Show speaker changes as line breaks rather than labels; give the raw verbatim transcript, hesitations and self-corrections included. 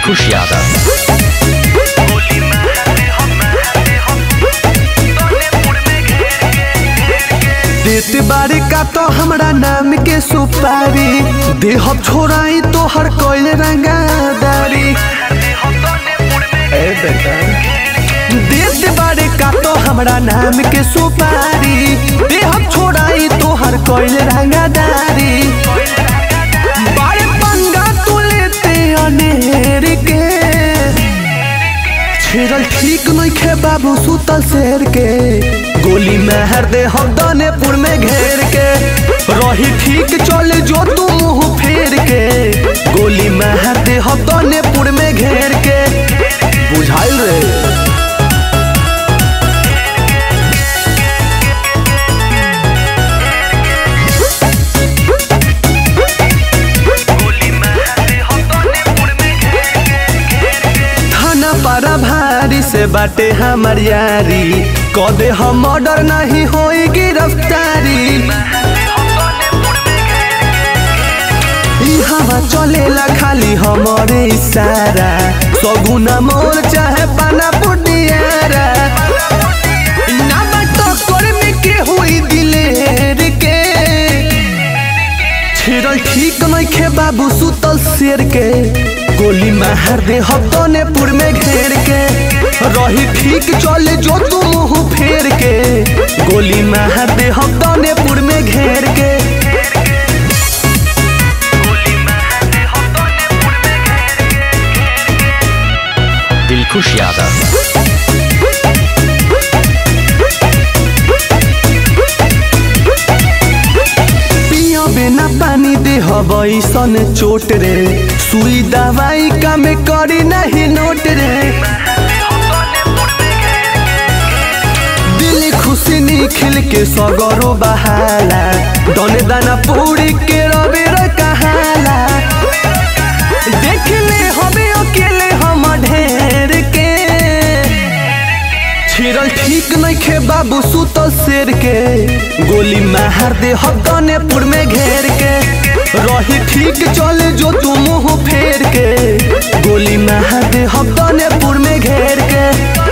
दिलखुश यादव।
देत बारे का तो हमरा नाम के सुपारी देहब छोड़ाई तो हर कोई रंगादारी। ए बेटा देत बारे का तो हमरा नाम के सुपारी देहब छोड़ाई तो हर कोई रंगादारी। बारे पंगा तू लेते अनेर के छेड़ल ठीक नहीं खे बाबू सुतल शेर के गोली मेहर दे हम दानेपुर में घेर के रही ठीक चले जो तू मुँह फेर के गोली मेहर दे हम दानेपुर में घेर के बुझाइल रे। पारा भारी से बाटे हमर यारी कदे हम ऑर्डर नहीं होई गिरफ्तारी। हवा चलेला खाली हमारे इशारा सगुना मोर चाहे पाना पुटियारा ना टक्कर में के हुई दिलेर के छेड़ल ठीक नहीं खे बाबू सुतल शेर के गोली मार दे हम दानेपुर में घेर के रही ठीक चले जो तू मुँह फेर के गोली मार दे हम दानेपुर में घेर के।
दिलखुश यादव।
बिना पानी दे हसन चोट रे सुई दवाई का में करी नहीं नोट रे। दिल खुशी निखिल के सगरो बहाला दने दाना पूरी के रबे कहाला देख ले हमें अकेले हम ढेर के छेड़ल ठीक नहीं खे बाबू सुतल शेर के गोली मार दे हम दानेपुर में घेर के रही ठीक चले जो तू मुँह फेर के गोली मार दे हम दानेपुर में घेर के।